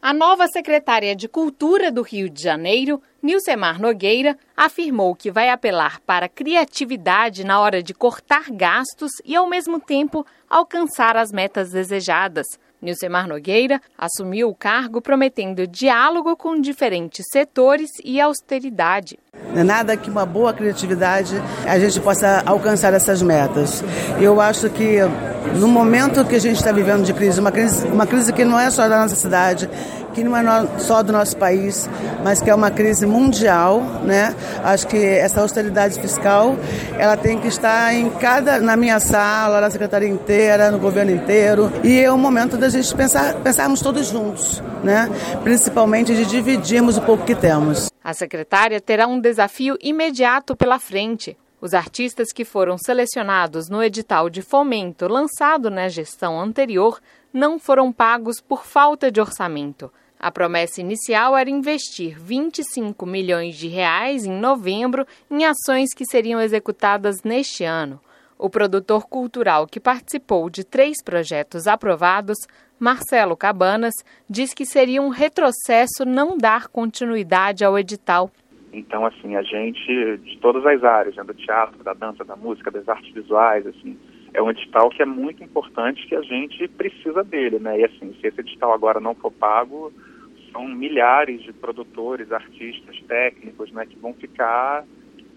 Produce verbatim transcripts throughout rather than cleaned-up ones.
A nova secretária de Cultura do Rio de Janeiro, Nilcemar Nogueira, afirmou que vai apelar para a criatividade na hora de cortar gastos e, ao mesmo tempo, alcançar as metas desejadas. Nilcemar Nogueira assumiu o cargo prometendo diálogo com diferentes setores e austeridade. Não é nada que uma boa criatividade a gente possa alcançar essas metas. Eu acho que no momento que a gente está vivendo de crise, uma crise, uma crise que não é só da nossa cidade, que não é só do nosso país, mas que é uma crise mundial, né? Acho que essa austeridade fiscal, ela tem que estar em cada, na minha sala, na secretaria inteira, no governo inteiro. E é o momento da gente pensar, pensarmos todos juntos, né? Principalmente de dividirmos o pouco que temos. A secretária terá um desafio imediato pela frente. Os artistas que foram selecionados no edital de fomento lançado na gestão anterior não foram pagos por falta de orçamento. A promessa inicial era investir vinte e cinco milhões de reais em novembro em ações que seriam executadas neste ano. O produtor cultural que participou de três projetos aprovados, Marcelo Cabanas, diz que seria um retrocesso não dar continuidade ao edital. Então, assim, a gente, de todas as áreas, né, do teatro, da dança, da música, das artes visuais, assim, é um edital que é muito importante, que a gente precisa dele, né? E, assim, se esse edital agora não for pago, são milhares de produtores, artistas, técnicos, né, que vão ficar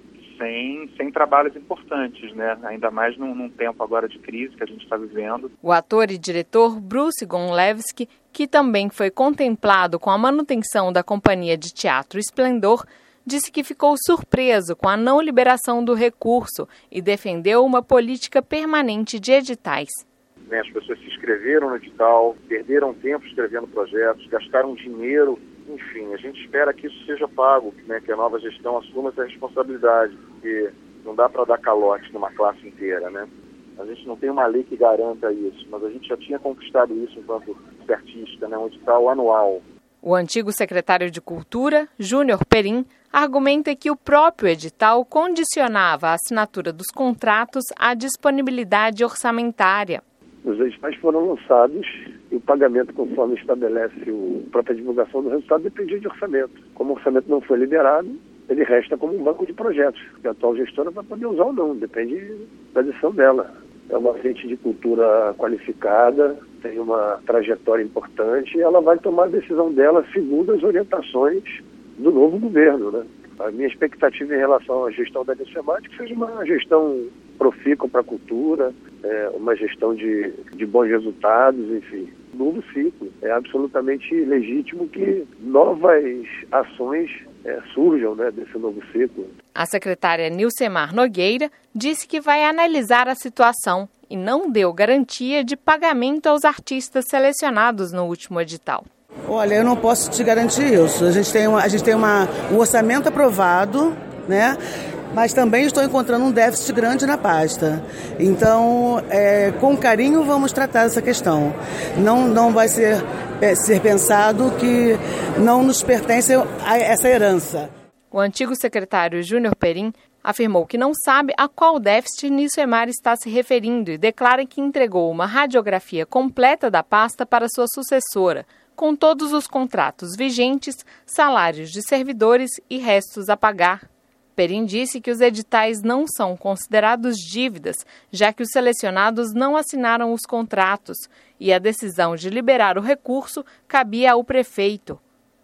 sem, sem trabalhos importantes, né? Ainda mais num, num tempo agora de crise que a gente está vivendo. O ator e diretor Bruce Gonlewski, que também foi contemplado com a manutenção da companhia de teatro Esplendor, disse que ficou surpreso com a não liberação do recurso e defendeu uma política permanente de editais. As pessoas se inscreveram no edital, perderam tempo escrevendo projetos, gastaram dinheiro, enfim, a gente espera que isso seja pago, né, que a nova gestão assuma essa responsabilidade, porque não dá para dar calote numa classe inteira, né? A gente não tem uma lei que garanta isso, mas a gente já tinha conquistado isso enquanto artista, né, um edital anual. O antigo secretário de Cultura, Júnior Perim, argumenta que o próprio edital condicionava a assinatura dos contratos à disponibilidade orçamentária. Os editais foram lançados e o pagamento, conforme estabelece a própria divulgação do resultado, dependia de orçamento. Como o orçamento não foi liberado, ele resta como um banco de projetos, que a atual gestora vai poder usar ou não, depende da decisão dela. É uma agente de cultura qualificada, tem uma trajetória importante e ela vai tomar a decisão dela segundo as orientações do novo governo, né? A minha expectativa em relação à gestão da Nilcemar é que seja uma gestão profícua para a cultura, é, uma gestão de, de bons resultados, enfim. Novo ciclo. É absolutamente legítimo que novas ações é, surjam, né, desse novo ciclo. A secretária Nilcemar Nogueira disse que vai analisar a situação e não deu garantia de pagamento aos artistas selecionados no último edital. Olha, eu não posso te garantir isso. A gente tem, uma, a gente tem uma, um orçamento aprovado, né? Mas também estou encontrando um déficit grande na pasta. Então, é, com carinho, vamos tratar essa questão. Não, não vai ser, é, ser pensado que não nos pertence a essa herança. O antigo secretário Júnior Perim afirmou que não sabe a qual déficit Nilcemar está se referindo e declara que entregou uma radiografia completa da pasta para sua sucessora, com todos os contratos vigentes, salários de servidores e restos a pagar. Perim disse que os editais não são considerados dívidas, já que os selecionados não assinaram os contratos e a decisão de liberar o recurso cabia ao prefeito.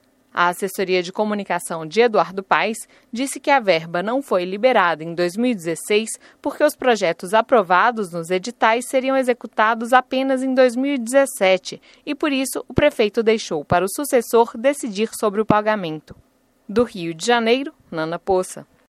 A assessoria de comunicação de Eduardo Paes disse que a verba não foi liberada em dois mil e dezesseis porque os projetos aprovados nos editais seriam executados apenas em dois mil e dezessete e, por isso, o prefeito deixou para o sucessor decidir sobre o pagamento. Do Rio de Janeiro, Nana Poça.